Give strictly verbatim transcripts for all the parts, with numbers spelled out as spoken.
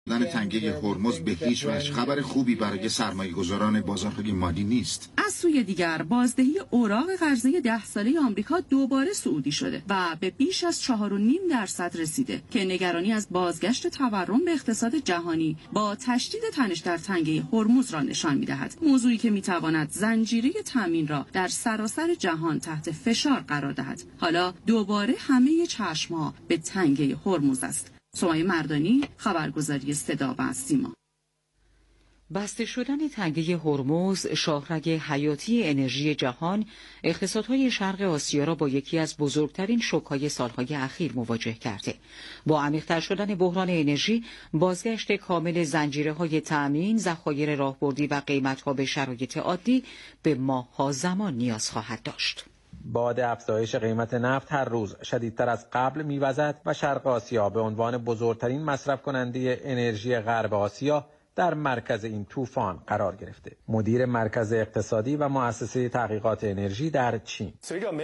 بودن تنگه هرمز به هیچ وجه خبر خوبی برای سرمایه‌گذاران بازارهای مالی نیست. از سوی دیگر بازدهی اوراق قرضه ده ساله آمریکا دوباره صعودی شده و به بیش از چهار و نیم درصد رسیده که نگرانی از بازگشت تورم به اقتصاد جهانی با تشدید تنش در تنگه هرمز را نشان می‌دهد. موضوعی که می‌تواند زنجیره تامین را در سراسر جهان تحت فشار قرار دهد. حالا دوباره همه چشم‌ها به تنگه هرمز است. سمیه مردانی، خبرگزاری صدا و سیما. بسته شدن تنگه هرمز، شاهرگ حیاتی انرژی جهان، اقتصادهای شرق آسیا را با یکی از بزرگترین شوک‌های سالهای اخیر مواجه کرده. با عمیق‌تر شدن بحران انرژی، بازگشت کامل زنجیره‌های تأمین، ذخایر راهبردی و قیمت‌ها به شرایط عادی به ماه‌ها زمان نیاز خواهد داشت. باد افزایش قیمت نفت هر روز شدیدتر از قبل می‌وزد و شرق آسیا به عنوان بزرگترین مصرف کننده انرژی غرب آسیا در مرکز این طوفان قرار گرفته. مدیر مرکز اقتصادی و مؤسسه تحقیقات انرژی در چین: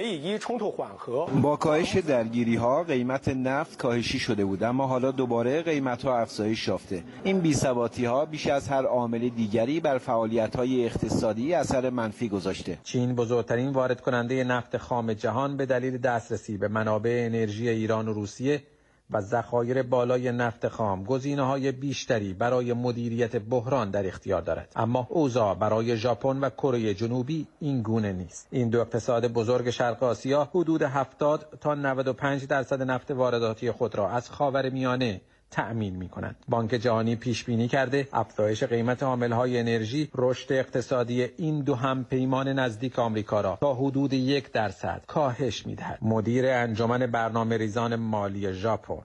با کاهش درگیری‌ها قیمت نفت کاهشی شده بود، اما حالا دوباره قیمت‌ها افزایش یافته. این بی‌ثباتی‌ها بیش از هر عامل دیگری بر فعالیت‌های اقتصادی اثر منفی گذاشته. چین بزرگترین وارد کننده نفت خام جهان به دلیل دسترسی به منابع انرژی ایران و روسیه و ذخایر بالای نفت خام گزینه‌های بیشتری برای مدیریت بحران در اختیار دارد. اما اوضاع برای ژاپن و کره جنوبی این گونه نیست. این دو اقتصاد بزرگ شرق آسیا حدود هفتاد تا نود و پنج درصد نفت وارداتی خود را از خاورمیانه تأمین می‌کنند. بانک جهانی پیش بینی کرده افزایش قیمت حامل‌های انرژی رشد اقتصادی این دو همپیمان نزدیک آمریکا را تا حدود یک درصد کاهش می‌دهد. مدیر انجمن برنامه‌ریزان مالی ژاپن: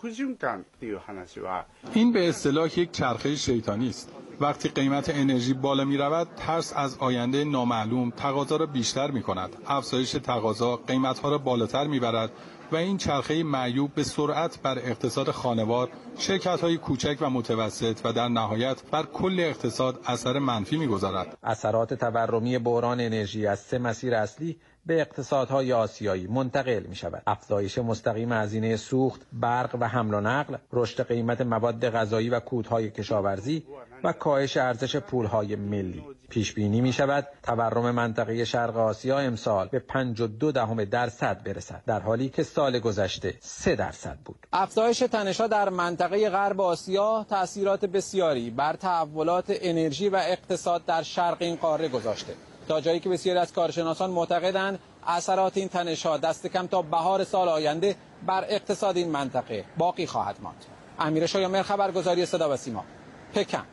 این به اصطلاح یک چرخه شیطانی است. وقتی قیمت انرژی بالا می‌رود، ترس از آینده نامعلوم تقاضا را بیشتر می‌کند. افزایش تقاضا قیمت‌ها را بالاتر می‌برد و این چرخه معیوب به سرعت بر اقتصاد خانوار، شرکت‌های کوچک و متوسط و در نهایت بر کل اقتصاد اثر منفی می‌گذارد. اثرات تورمی بحران انرژی از سه مسیر اصلی به اقتصادهای آسیایی منتقل می شود. افزایش مستقیم هزینه سوخت، برق و حمل و نقل، رشد قیمت مواد غذایی و کودهای کشاورزی و کاهش ارزش پولهای ملی. پیش بینی می شود تورم منطقه شرق آسیا امسال به پنج و دو دهم درصد برسد، در حالی که سال گذشته سه درصد بود. افزایش تنش‌ها در منطقه غرب آسیا تأثیرات بسیاری بر تحولات انرژی و اقتصاد در شرق این قاره گذاشته، تا جایی که بسیاری از کارشناسان معتقدند اثرات این تنش‌ها دست کم تا بهار سال آینده بر اقتصاد این منطقه باقی خواهد ماند. امیر شایمر، خبرگزاری صدا و سیما، پکن.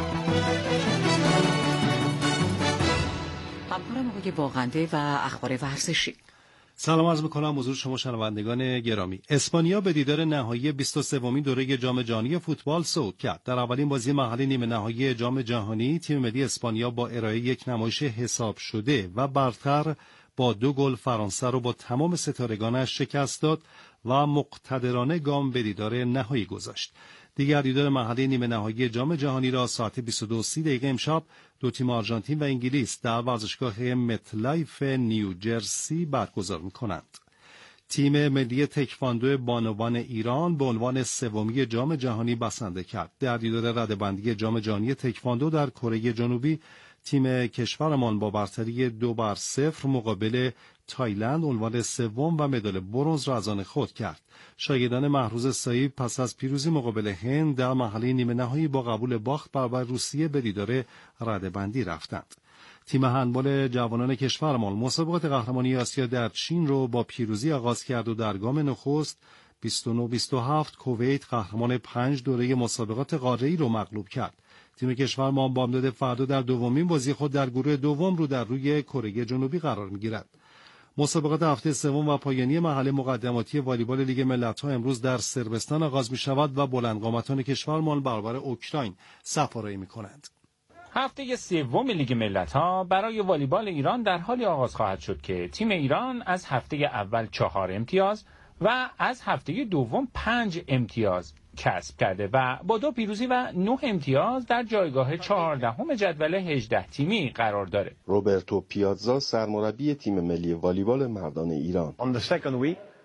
همکارم آقای باغنده و اخبار ورزشی. سلام عرض می‌کنم حضور شما شنوندگان گرامی. اسپانیا به دیدار نهایی بیست و سومین دوره جام جهانی فوتبال صعود کرد. در اولین بازی محلی نیمه نهایی جام جهانی، تیم ملی اسپانیا با ارائه یک نمایش حساب شده و برتر با دو گل فرانسه را با تمام ستارگانش شکست داد و مقتدرانه گام به دیدار نهایی گذاشت. دیگر دیدار محلی نیمه نهایی جام جهانی را ساعت بیست و دو و سی دقیقه امشب دو تیم آرژانتین و انگلیس در ورزشگاه متلایف نیوجرسی برگزار می‌کنند. تیم ملی تکواندو بانوان ایران به عنوان سومی جام جهانی بسنده کرد. در دیدار رده‌بندی جام جهانی تکواندو در کره جنوبی، تیم کشورمان با برتری دو بر صفر مقابل تایلند عنوان سوم و مدال برنز را از آن خود کرد. شاگردان محروز سایی پس از پیروزی مقابل هند در مرحله نیمه نهایی با قبول باخت برابر روسیه به دیدار رده‌بندی رفتند. تیم هندبال جوانان کشورمان مسابقات قهرمانی آسیا در چین را با پیروزی آغاز کرد و در گام نخست بیست و نه بیست و هفت کویت قهرمان پنج دوره مسابقات قاره‌ای را مغلوب کرد. تیم کشورمان بامداد فردا در دومین بازی خود در گروه دوم رو در روی کره جنوبی قرار می‌گیرد. مسابقات هفته سوم و پایانی مرحله مقدماتی والیبال لیگ ملت‌ها امروز در صربستان آغاز می‌شود و بلندقامتان کشورمان برابر اوکراین صف‌آرایی می‌کنند. هفته سوم لیگ ملت‌ها برای والیبال ایران در حالی آغاز خواهد شد که تیم ایران از هفته اول چهار امتیاز و از هفته دوم پنج امتیاز کسب کرده و با دو پیروزی و نه امتیاز در جایگاه چهاردهم جدول هجده تیمی قرار داره. روبرتو پیاززا سرمربی تیم ملی والیبال مردان ایران: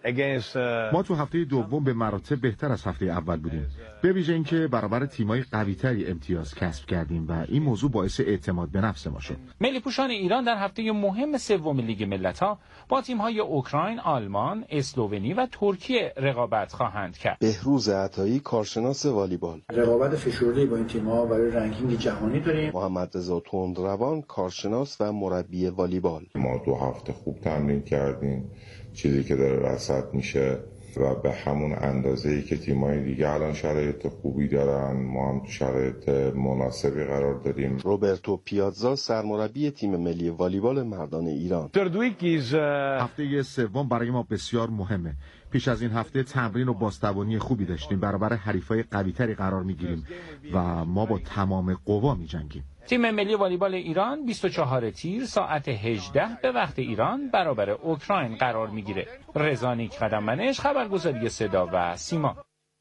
ما تو هفته دوم به مراتب بهتر از هفته اول بودیم، به ویژه اینکه برابر تیمای قوی‌تری امتیاز کسب کردیم و این موضوع باعث اعتماد به نفس ما شد. ملی پوشان ایران در هفته مهم سوم لیگ ملت‌ها با تیم‌های اوکراین، آلمان، اسلوونی و ترکیه رقابت خواهند کرد. بهروز عطایی، کارشناس والیبال. رقابت فشرده‌ای با این تیم‌ها برای رنکینگ جهانی داریم. محمد رضا تندروان، کارشناس و مربی والیبال. ما دو هفته خوب تمرین کردیم، چیزی که داره رصد میشه و به همون اندازه‌ای که تیم‌های دیگه الان شرایط خوبی دارن، ما هم شرایط مناسبی قرار داریم. روبرتو پیاززا، سرمربی تیم ملی والیبال مردان ایران. هفته سوم برای ما بسیار مهمه. پیش از این هفته تمرین و بازتوانی خوبی داشتیم، برابر حریفای قوی‌تری قرار میگیریم و ما با تمام قوا میجنگیم. تیم ملی والیبال ایران بیست و چهار تیر ساعت هجده به وقت ایران برابر اوکراین قرار میگیره. رضانیک قدم‌منش، خبرگزاری صدا و سیما.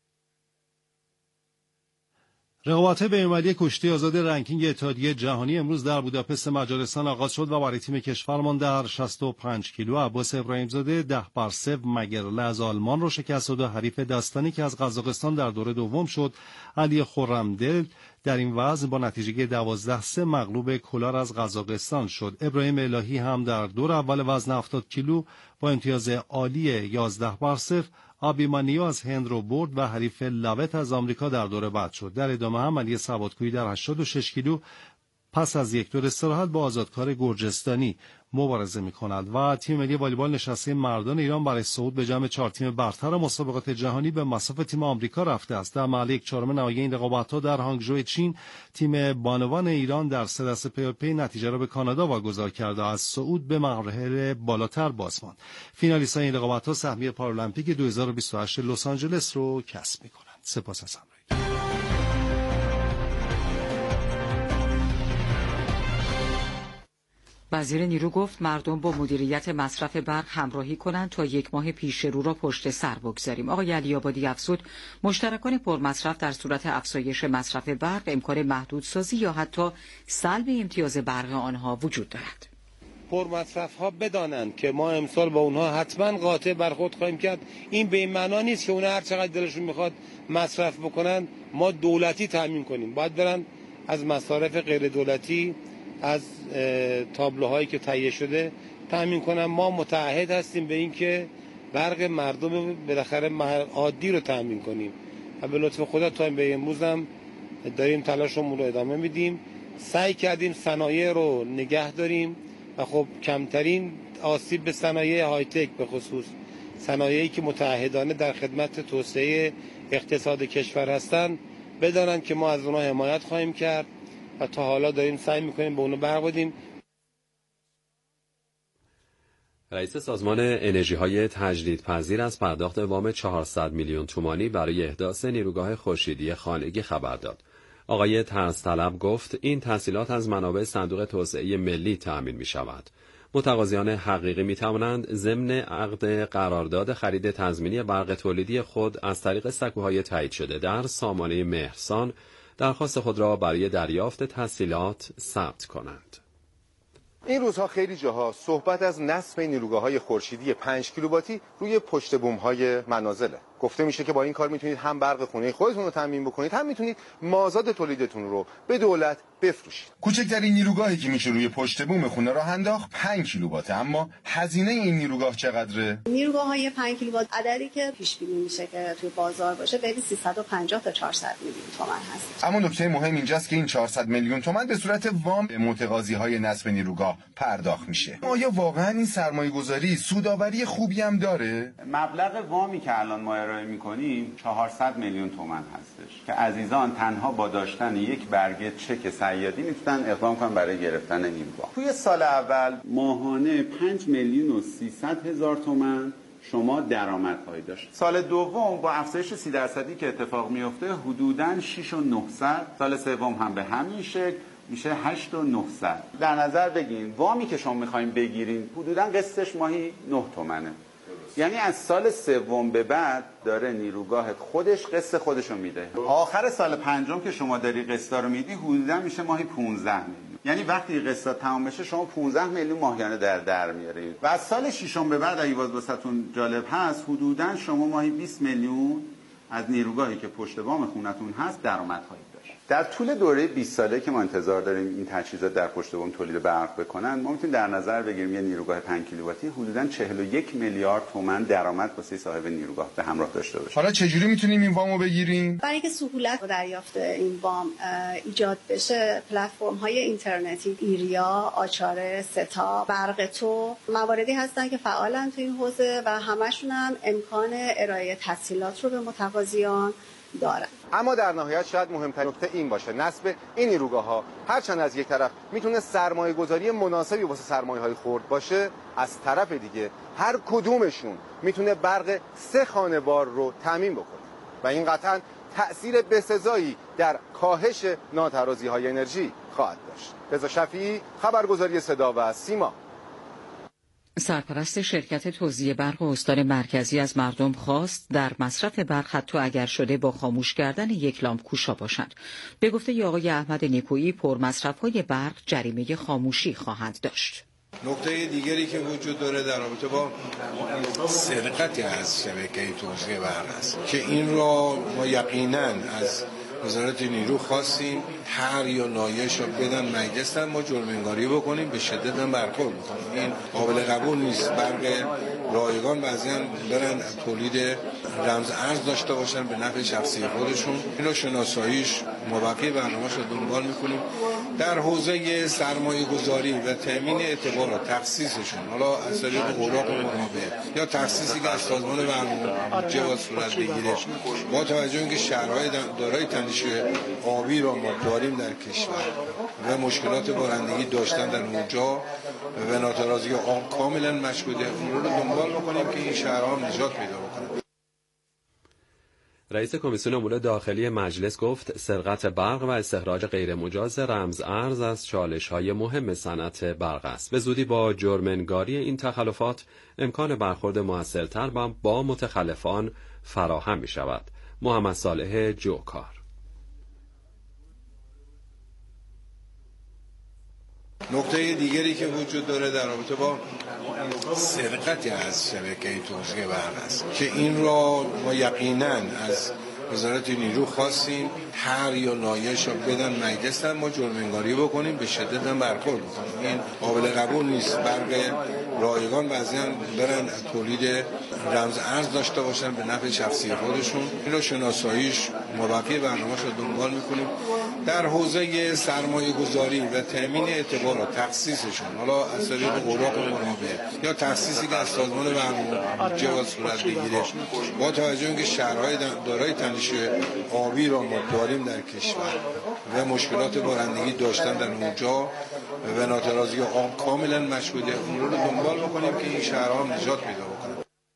رقابت‌های بین‌المللی کشتی آزاد رنکینگ اتحادیه جهانی امروز در بوداپست مجارستان آغاز شد و برای تیم کشورمان در شصت و پنج کیلو عباس ابراهیمزاده ده بر صفر مگرله از آلمان رو شکست و حریف دستانی که از قزاقستان در دور دوم شد علی خرمدل در این وزن با نتیجه دوازده سه مغلوب کلار از قزاقستان شد. ابراهیم الهی هم در دور اول وزن هفتاد کیلو با امتیاز عالی یازده بر صفر آبیمانیو از هند رو برد و حریف لاوت از آمریکا در دور بعد شد. در ادامه هم علی سوادکویی در هشتاد و شش کیلو پس از یک دور استراحت با آزادکار گرجستانی مبارزه می‌کند و تیم ملی والیبال نشسته مردان ایران برای صعود به جمع چهار تیم برتر مسابقات جهانی به مصاف تیم آمریکا رفته است. در مرحله یک چهارم نهایی این رقابت‌ها در هانگژو چین تیم بانوان ایران در سه دست پی پی نتیجه را به کانادا واگذار کرد و از صعود به مرحله بالاتر باز ماند. فینالیست‌های این رقابت‌ها سهمیه پارالمپیک دو هزار و بیست و هشت لس آنجلس رو کسب می‌کنند. سپاس از همراهی. وزیر نیرو گفت مردم با مدیریت مصرف برق همراهی کنند تا یک ماه پیش رو را پشت سر بگذاریم. آقای علی‌آبادی افزود مشترکان پرمصرف در صورت افزایش مصرف برق امکان محدودسازی یا حتی سلب امتیاز برق آنها وجود دارد. پرمصرف ها بدانند که ما امسال با اونها حتما قاطع برخورد خواهیم کرد. این به این معنا نیست که اونها هر چقدر دلشون میخواد مصرف بکنن ما دولتی تامین کنیم. باید برن از مصارف غیر دولتی، از تابلوهایی که تهیه شده تامین کنن. ما متعهد هستیم به این که برق مردم بالاخره عادی رو تامین کنیم و به لطف خدا تا به امروز هم داریم تلاشمون رو ادامه میدیم. سعی کردیم صنایع رو نگه داریم و خب کمترین آسیب به صنایع های تک، به خصوص صنایعی که متعهدانه در خدمت توسعه اقتصاد کشور هستند، بدانند که ما از اونها حمایت خواهیم کرد و تا حالا داریم سعی میکنیم به اونو برق بدیم. رئیس سازمان انرژی‌های تجدیدپذیر از پرداخت وام چهارصد میلیون تومانی برای احداث نیروگاه خورشیدی خانگی خبر داد. آقای طرزطلب گفت این تسهیلات از منابع صندوق توسعه ملی تأمین می‌شود. متقاضیان حقیقی می‌توانند ضمن عقد قرارداد خرید تضمینی برق تولیدی خود از طریق سکوهای تایید شده در سامانه مهرسان درخواست خود را برای دریافت تسهیلات ثبت کنند. این روزها خیلی جاها صحبت از نصب نیروگاه‌های خورشیدی پنج کیلوواتی روی پشت بوم‌های منازله. گفته میشه که با این کار میتونید هم برق خونه خودتون رو تامین بکنید، هم میتونید مازاد تولیدتون رو به دولت بفروشید. کوچکترین نیروگاهی که میشه روی پشت بوم خونه راه انداخت پنج کیلوواته، اما هزینه این نیروگاه چقدره؟ نیروگاه‌های پنج کیلووات عددی که پیش بینی میشه که توی بازار باشه بین سیصد و پنجاه تا چهارصد میلیون تومان هست. اما نکته مهم اینجاست که این چهارصد میلیون تومان به صورت وام به متقاضی‌های نصب نیروگاه پرداخت میشه. آیا واقعا این سرمایه‌گذاری سودآوری خوبی هم داره؟ مبلغ وامی که الان ما ارائه می‌کنیم چهارصد میلیون تومان هستش که عزیزان تنها با داشتن یک برگه چک سیادی میتونن اقدام کنن برای گرفتن نیروگاه. توی سال اول ماهانه پنج میلیون و سیصد هزار تومان شما درآمدهایی داشت. سال دوم با افزایش سی درصدی که اتفاق میفته حدوداً شش و نهصد، سال سوم هم به همین شکل میشه هشت و نهصد. در نظر بگین وامی که شما میخواین بگیرین حدوداً قسطش ماهی نه تومنه. یعنی از سال سوم به بعد داره نیروگاه خودش قسط خودشو میده. آخر سال پنجم که شما داری قسطا رو میدی حدوداً میشه ماهی پانزده میلیون. یعنی وقتی قسط تمام بشه شما پانزده میلیون ماهیانه در در میارید و از سال ششم به بعد اگه باز واسهتون جالب هست حدوداً شما ماهی بیست میلیون از نیروگاهی که پشت بام خونتون هست درآمد خواهید داشت. در طول دوره بیست ساله که ما انتظار داریم این تجهیزات در پشت بام تولید برق بکنن، ما میتونیم در نظر بگیریم یه نیروگاه پنج کیلوواتی حدوداً چهل و یک میلیارد تومان درآمد واسه صاحب نیروگاه به همراه داشته باشه. حالا چجوری میتونیم این وامو بگیریم؟ برای اینکه سهولت دریافت این وام ایجاد بشه، پلتفرم‌های اینترنتی ایریا، آچاره، ستا، برق تو مواردی هستن که فعالن تو این حوزه و همشون هم امکان ارائه تسهیلات رو به متقاضیان دارن. اما در نهایت شاید مهمترین نکته این باشه، نصب این نیروگاه‌ها هرچند از یک طرف میتونه سرمایه‌گذاری مناسبی واسه سرمایه‌های خرد باشه، از طرف دیگه هر کدومشون میتونه برق سه خانوار رو تامین بکنه و این قطعاً تأثیر بسزایی در کاهش ناترازی‌های انرژی خواهد داشت. رضا شفیعی، خبرگزاری صدا و سیما. سرپرست شرکت توزیع برق استان مرکزی از مردم خواست در مصرف برق حتی اگر شده با خاموش کردن یک لامپ کوشا باشند. به گفته آقای احمد نیکویی، پرمصرف‌های برق جریمه خاموشی خواهند داشت. نکته دیگری که وجود داره در رابطه با سرقتی از شبکه توزیع برق است که این را ما یقیناً از وزارت نیرو خواستیم هر یا نایش را بدن مجلس، ما جرم انگاری بکنیم، به شدت هم برخورد بکنیم. این قابل قبول نیست. برق رایگان بعضیاً برن تولید رمز ارز داشته باشن به نفع شخصی خودشون. این رو شناساییش موقعی برنامه‌اش رو دنبال میکنیم. در حوزه سرمایه گذاری و تامین اعتبارات تخصیصشون، حالا از طریق اوراق منابع یا تخصیصی که از سازمان برنامه‌ریزی با صورت بگیره، با توجه به اینکه شهرهای دارای تندیش آبی را ما داریم در کشور و مشکلات بارندگی داشتن در اونجا و ناترازی آب کاملا مشهوده، اون رو دنبال بکنیم که این شهرها هم نجات پیدا بکنن. رئیس کمیسیون امور داخلی مجلس گفت سرقت برق و استخراج غیرمجاز رمز ارز از چالش‌های مهم صنعت برق است. به زودی با جرم‌انگاری این تخلفات امکان برخورد موثرتر با متخلفان فراهم می‌شود. محمد صالح جوکار. نکته دیگری که وجود داره در رابطه با سرقتی از شبکه توزیع برق است که این را ما یقیناً از وزارت نیرو خواستیم هر یا نایش را بدن مجلس، ما جرم انگاری بکنیم، به شدت هم برخورد بکنیم. این قابل قبول نیست. برق رایگان بعضیاً برن تولید رمز ارز داشته باشن به نفع شخصی خودشون. این رو شناساییش موقعی برنامه‌اش رو دنبال میکنیم. در حوزه سرمایه گذاری و تامین اعتبارات تخصیصشون، حالا از طریق اوراق منابع یا تخصیصی که از سازمان برنامه‌ریزی با صورت بگیره، با توجه به اینکه شهرهای دارای تندیش آبی را ما داریم در کشور و مشکلات بارندگی داشتن در اونجا و ناترازی آب کاملا مشهوده، اون رو دنبال بکنیم که این شهرها هم نجات پیدا بکنن.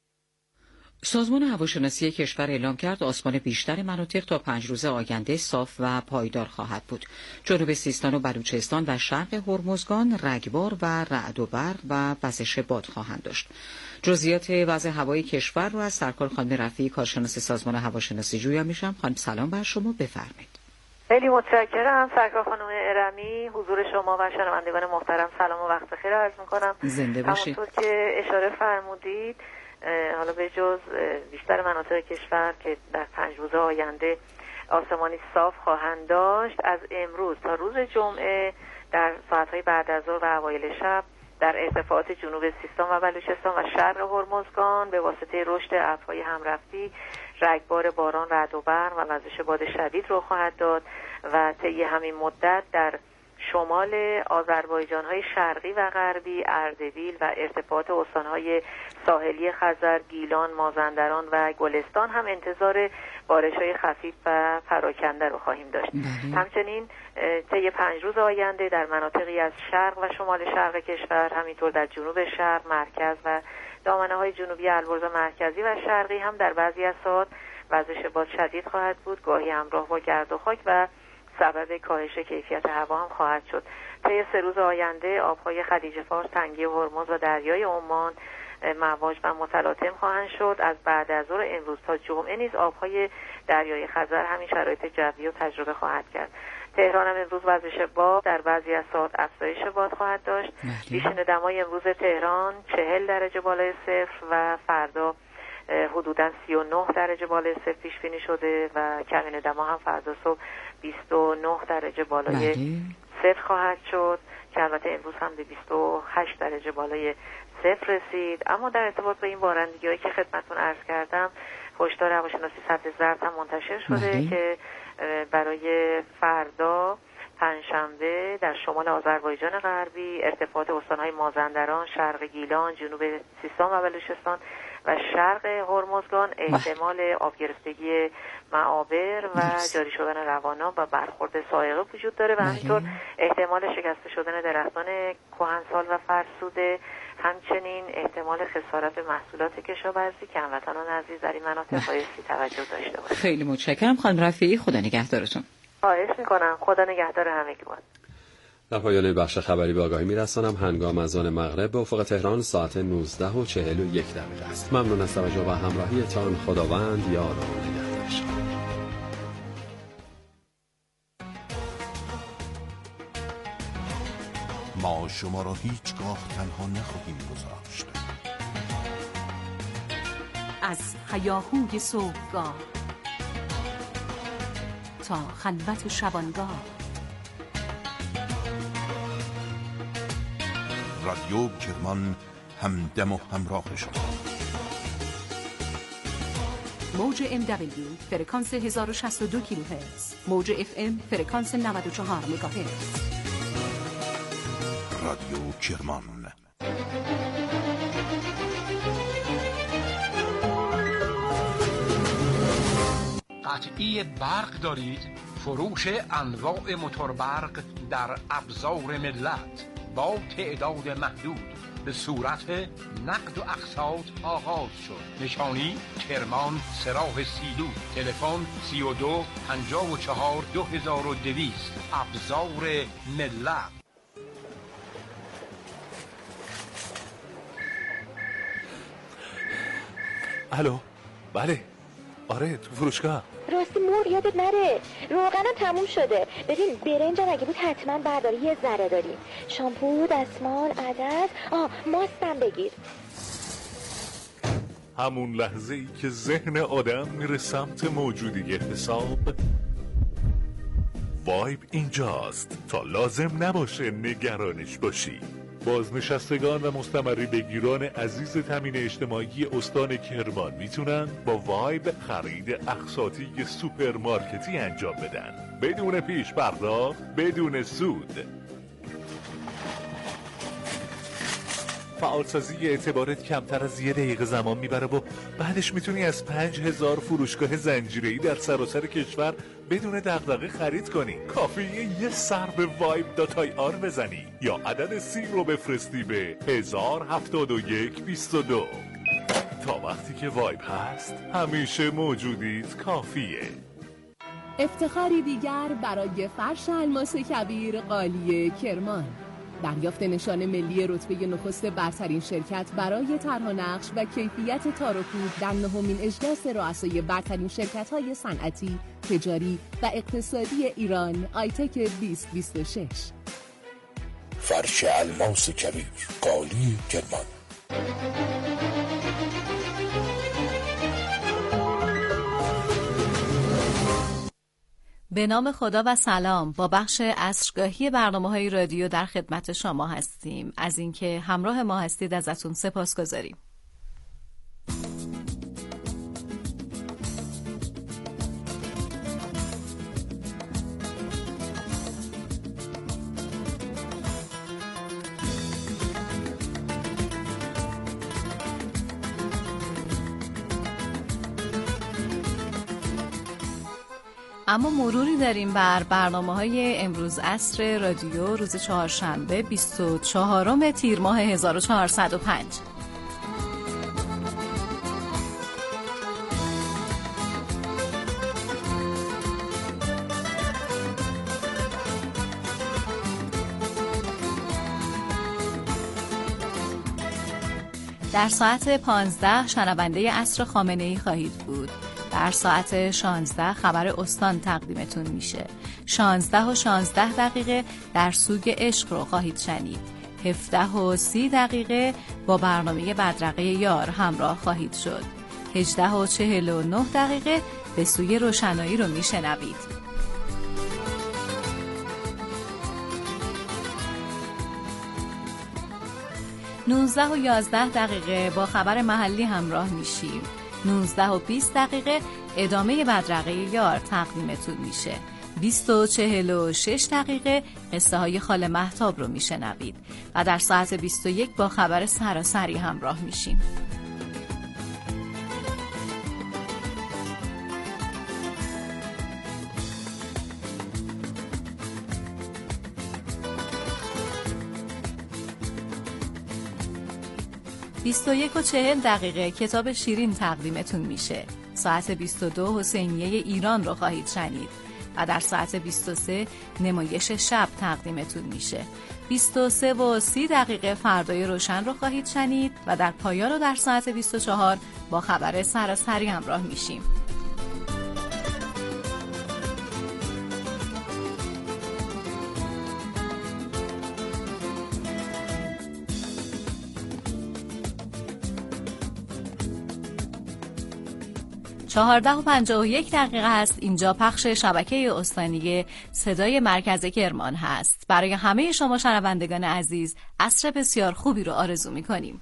سازمان هواشناسی کشور اعلام کرد آسمان بیشتر مناطق تا پنج روز آینده صاف و پایدار خواهد بود. جنوب سیستان و بلوچستان و شرق هرمزگان رگبار و رعد و برق و وزش باد خواهند داشت. جزئیات وضع هوای کشور رو از سرکار خانم رفیعی کارشناس سازمان هواشناسی جویا میشم. خانم سلام بر شما، بفرمایید. خیلی متشکرم سرکار خانم ارمی. حضور شما و شنوندگان محترم سلام و وقت بخیر عرض می‌کنم. زنده باشید. همونطور که اشاره فرمودید، حالا به جز بیشتر مناطق کشور که در پنج روز آینده آسمانی صاف خواهند داشت، از امروز تا روز جمعه در ساعت‌های بعد از ظهر و اوایل شب در ارتفاعات جنوب سیستان و بلوچستان و شرق هرمزگان به واسطه رشد ابرهای همرفتی رگبار باران، رعد و برق و وزش باد شدید رو خواهد داد و طی همین مدت در شمال آذربایجان‌های شرقی و غربی، اردبیل و ارتفاعات استان‌های ساحلی خزر، گیلان، مازندران و گلستان هم انتظار بارش‌های خفیف و پراکنده رو خواهیم داشت. بله. همچنین طی پنج روز آینده در مناطقی از شرق و شمال شرق کشور، همینطور در جنوب شرق، مرکز و دامنه‌های جنوبی البرز مرکزی و شرقی هم در بعضی از ساعات وزش باد شدید خواهد بود، گاهی همراه با گرد و خاک و سبب کاهش کیفیت هوا هم خواهد شد. طی سه روز آینده آبهای خلیج فارس، تنگه هرمز و دریای عمان مواج و متلاطم خواهند شد. از بعد از ظهر امروز تا جمعه نیز آبهای دریای خزر همین شرایط جوی رو تجربه خواهد کرد. تهران هم امروز وضعش باد در بعضی از ساعات افزایش باد خواهد داشت. پیشین دمای امروز تهران چهل درجه بالای صفر و فردا حدوداً سی و نه درجه بالای صفر پیش بینی شده و کمین دما هم فردا صبح بیست و نه درجه بالای صفر خواهد شد که البته امروز هم به بیست و هشت درجه بالای صفر رسید. اما در ارتباط با این بارندگی‌هایی که خدمتتون عرض کردم، هشدار هواشناسی سطح زرد هم منتشر شده بله. که برای فردا پنجشنبه در شمال آذربایجان غربی، ارتفاعات استان‌های مازندران، شرق گیلان، جنوب سیستان و بلوچستان و شرق هرمزگان احتمال آب گرفتگی معابر و جاری شدن روانان و برخورد صاعقه وجود داره و همینطور احتمال شکسته شدن درختان کهنسال و فرسوده، همچنین احتمال خسارت محصولات کشاورزی که هموطنان عزیز در این مناطق بایستی توجه داشته باشند. خیلی متشکرم خانم رفیعی، خدا نگهدارتون. خواهش میکنم، خدا نگهدار همگی باد. در پایان بخش خبری به آگاهی میرسانم هنگام اذان مغرب به افق تهران ساعت نوزده و چهل و یک دقیقه است. ممنون از توجه و همراهیتان. خداوند یار و نگهدار شما. ما شما را هیچگاه تنها نخواهیم گذاشت. از هیاهوی صبحگاه تا خلوت شبانگاه، رادیو کرمان همدم و همراه شما. موج ام دبلیو فرکانس هزار و شصت و دو کیلوهرتز، موج اف ام فرکانس نود و چهار مگاهرتز. رادیو کرمان. قطعی برق دارید؟ فروش انواع موتور برق در ابزار ملت با تعداد محدود به صورت نقد و اقساط آغاز شد. نشانی کرمان سراح سیدو، تلفن سی و دو پنجاه و چهار دو هزار و دویست. ابزار ملت. الو، بله، آره تو فروشگاه. راستی مرغ یادت نره، روغنم تموم شده. ببین برنجم اگه بود حتما برداری یه ذره داریم. شامپو، دستمال، عدس، آه ماستم بگیر. همون لحظه ای که ذهن آدم میره سمت موجودی حساب، وایب اینجاست تا لازم نباشه نگرانش باشی. بازنشستگان و مستمری بگیران عزیز تامین اجتماعی استان کرمان میتونن با وایب خرید اقساطی سوپرمارکتی انجام بدن بدون پیش پرداخت، بدون سود. فعالسازی اعتبارت کمتر از یه دقیقه زمان میبره و بعدش میتونی از پنج هزار فروشگاه زنجیره‌ای در سراسر کشور بدون دغدغه خرید کنی. کافیه یه سر به وایب دات آی آر بزنی یا عدد سی رو بفرستی به هزار هفتاد و یک بیست و دو. تا وقتی که وایب هست همیشه موجودیت کافیه. افتخاری دیگر برای فرش الماس کبیر قالی کرمان. دریافت نشان ملی رتبه نخست برترین شرکت برای طرح و نقش و کیفیت تار و پود در نهمین اجلاس رؤسای برترین شرکت‌های صنعتی، تجاری و اقتصادی ایران آیتک بیست بیست و شش. فرش الماس کبیر قالی کرمان. به نام خدا و سلام. با بخش عصرگاهی برنامه‌های رادیو در خدمت شما هستیم. از اینکه همراه ما هستید ازتون سپاسگزاریم. اما مروری داریم بر برنامه‌های امروز عصر رادیو روز چهارشنبه بیست و چهارم تیر ماه هزار و چهارصد و پنج. در ساعت پانزده شنونده عصر خامنه‌ای خواهید بود. در ساعت شانزده خبر استان تقدیمتون میشه. شانزده و شانزده دقیقه در سوگ عشق رو خواهید شنید. هفده و سی دقیقه با برنامه بدرقه یار همراه خواهید شد. هجده و چهل و نه دقیقه به سوی روشنایی رو میشنوید. نوزده و یازده دقیقه با خبر محلی همراه میشیم. نوزده و بیست دقیقه ادامه بدرقه یار تقدیمتون میشه. بیست و چهل و شش دقیقه قصه های خاله مهتاب رو میشنوید و در ساعت بیست و یک با خبر سراسری همراه میشیم. بیست و یک و چهل دقیقه کتاب شیرین تقدیمتون میشه. ساعت بیست و دو حسینیه ایران رو خواهید شنید و در ساعت بیست و سه نمایش شب تقدیمتون میشه. بیست و سه و سی دقیقه فردای روشن رو خواهید شنید و در پایان رو در ساعت بیست و چهار با خبر سراسری همراه میشیم. چهارده و پنجاه و یک دقیقه هست. اینجا پخش شبکه استانی صدای مرکز کرمان هست. برای همه شما شنوندگان عزیز عصر بسیار خوبی رو آرزو می‌کنیم.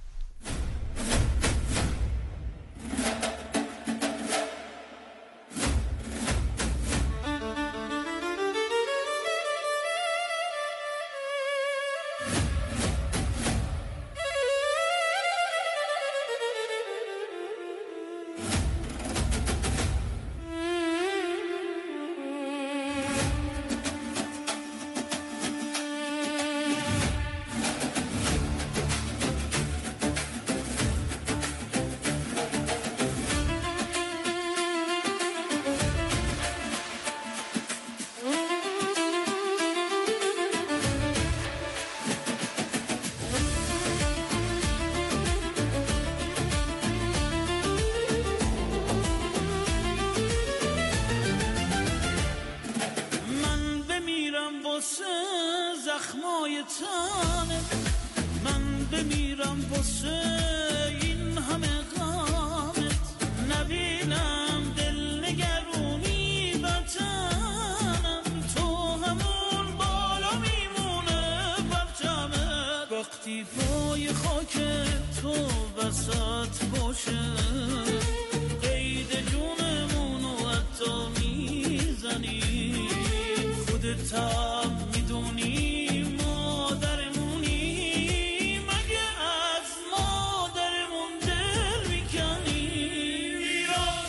زخمای تنه من بمیرم واسه این همه غمت نبینم دل نگرونی بتنم تو همون بالا میمونه برچمت وقتی پای خاک تو وسط باشه قید جونمونو حتی میزنی خودت هم میدونی مادرمونی مگه از مادرمون دل میکنی ایران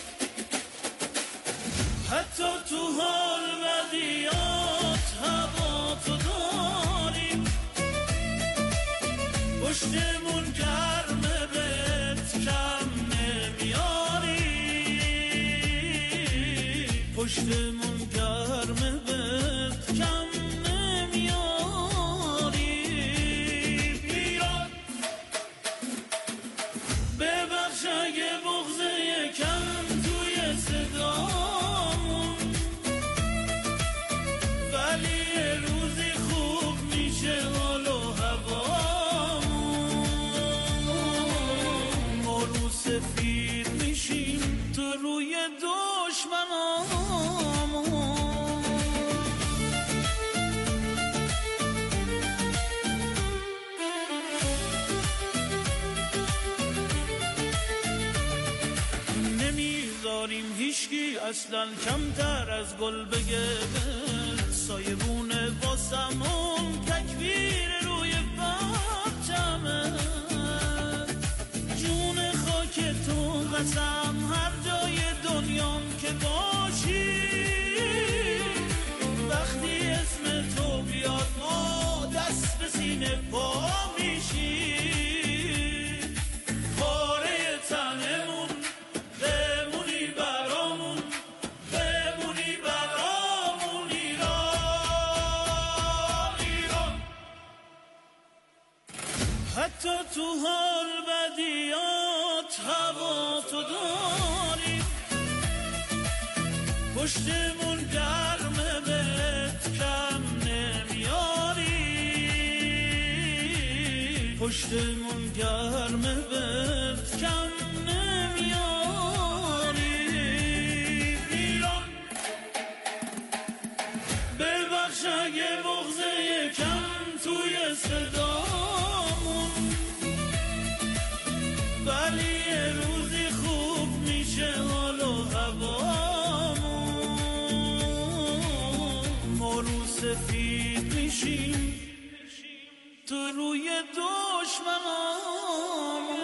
حتی تو حال بدیات هوا تو داریم پشتمون گرمه بهت کم نمیاری پشتمون گرمه بهت کم نمیاری ایران ببخش اگه بغض یکم توی صدامون ولی روزی خوب میشه حال و هوامون ما رو سفید میشیم تو روی دشمنامون نمیذاریم هیچکی اصلا کمتر از گل بگه سایبونه واسمون تکبیر روی پرچمه جون خاک تو قسم هر جای دنیام که باشی وقتی اسم تو بیاد ما دست به سینه پا میشی پاره تنمون بمونی برامون بمونی برامون ایران ایران حتی تو حال بدیات هوا تو داریم پشتمون گرمه پشتمون گرمه بهت کم نمیاری ایران ببخش اگه بغضه کم توی صدامون ولی یه روزی خوب میشه حال و هوامون ما رو سفید میشیم تو روی دشمنامون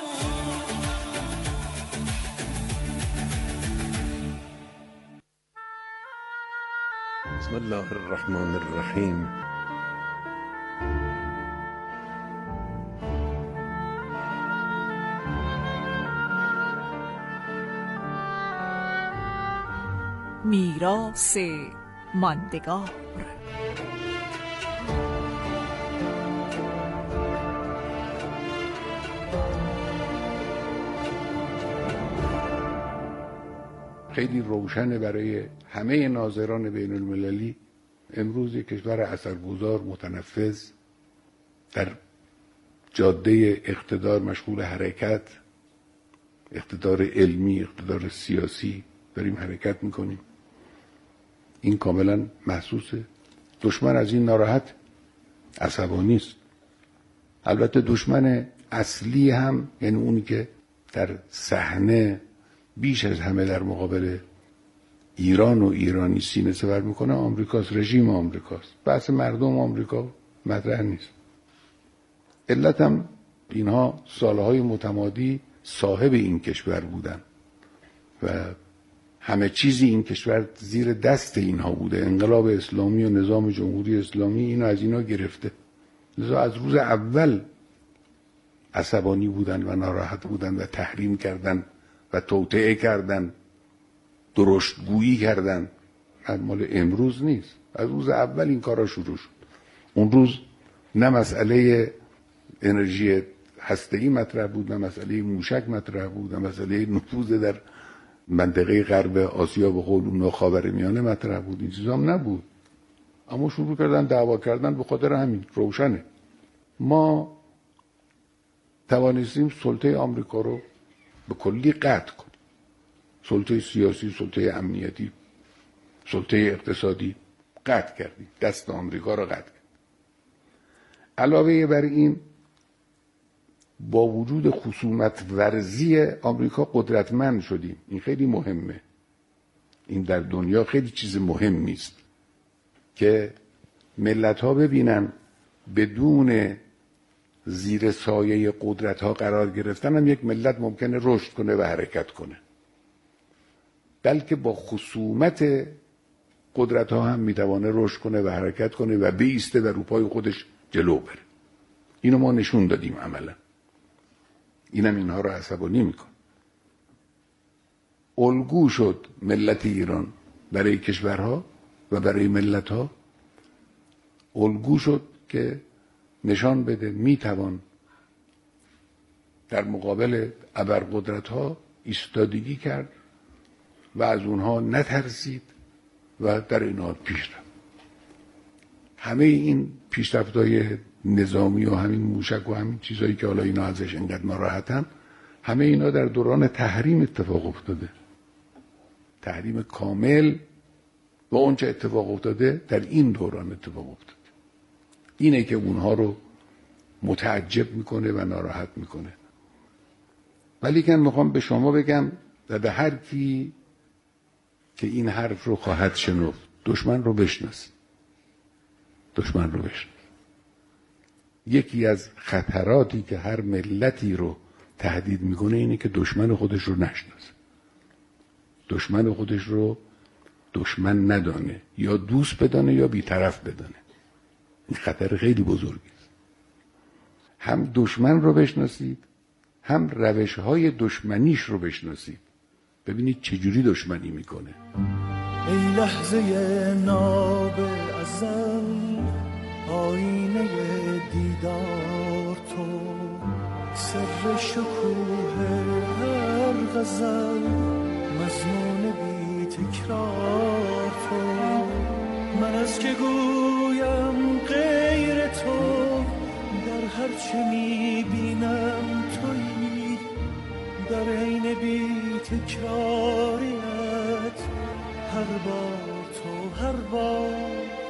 بسم الله الرحمن الرحیم. میراث ماندگار. خیلی روشنه برای همه ناظران بین المللی امروز یک کشور اثرگذار متنفذ در جاده اقتدار مشغول حرکت، اقتدار علمی، اقتدار سیاسی داریم حرکت میکنیم. این کاملا محسوسه. دشمن از این ناراحت، عصبانی است. البته دشمن اصلی هم یعنی اونی که در صحنه بیش از همه در مقابل ایران و ایرانی سینه سپر میکنه آمریکاست، رژیم آمریکاست. بحث مردم آمریکا مطرح نیست. علت هم اینها سالهای متمادی صاحب این کشور بودن و همه چیزی این کشور زیر دست اینها بوده. انقلاب اسلامی و نظام جمهوری اسلامی اینو از اینا گرفته. لذا از روز اول عصبانی بودن و ناراحت بودن و تحریم کردن و توطئه کردن، درشتگویی کردن. مال امروز نیست، از روز اول این کارا شروع شد. اون روز نه مسئله انرژی هسته‌ای مطرح بود، نه مسئله موشک مطرح بود، نه مسئله نفوذ در منطقه غرب آسیا به قول اونها خاورمیانه مطرح بود. این چیزا هم نبود، اما شروع کردن دعوا کردن به خاطر همین. روشنه ما توانستیم سلطه آمریکا رو به کلی قطع کنیم. سلطه سیاسی، سلطه امنیتی، سلطه اقتصادی قطع کردیم. دست آمریکا رو قطع کردیم. علاوه بر این با وجود خصومت ورزی آمریکا قدرتمند شدیم. این خیلی مهمه. این در دنیا خیلی چیز مهمی است که ملت ها ببینن بدون زیر سایه قدرت ها قرار گرفتن هم یک ملت ممکنه رشد کنه و حرکت کنه، بلکه با خصومت قدرت ها هم میتوانه رشد کنه و حرکت کنه و بیسته و رو پای خودش جلو بره. اینو ما نشون دادیم عملا. اینم اینها رو عصبانی میکن. الگو شد ملت ایران برای کشورها و برای ملت ها. الگو شد که نشان بده میتوان در مقابل ابرقدرت ها ایستادگی کرد و از اونها نترسید و در این حال پیش رفت. همه این پیشرفت‌های نظامی و همین موشک و همین چیزایی که حالا اینا ازش انقدر ناراحتن، همه اینا در دوران تحریم اتفاق افتاده. تحریم کامل و اونچه اتفاق افتاده در این دوران اتفاق افتاده. اینه که اونها رو متعجب میکنه و ناراحت میکنه. ولی که میخوام به شما بگم و به هر کی که این حرف رو خواهد شنفت، دشمن رو بشناس. دشمن رو بشناس. یکی از خطراتی که هر ملتی رو تهدید میکنه اینه که دشمن خودش رو نشناسه. دشمن خودش رو دشمن ندانه، یا دوست بدانه یا بی‌طرف بدانه. این خطر خیلی بزرگی است. هم دشمن رو بشناسید، هم روش‌های دشمنیش رو بشناسید. ببینید چجوری دشمنی میکنه. ای لحظه ناب ازل، آینه دیدار تو، سر شکوه هر غزل، مضمون بی تکرار تو. من از که گویم غیر تو، در هرچه میبینم تویی، در عین بی تکراریت هر بار تو، هر بار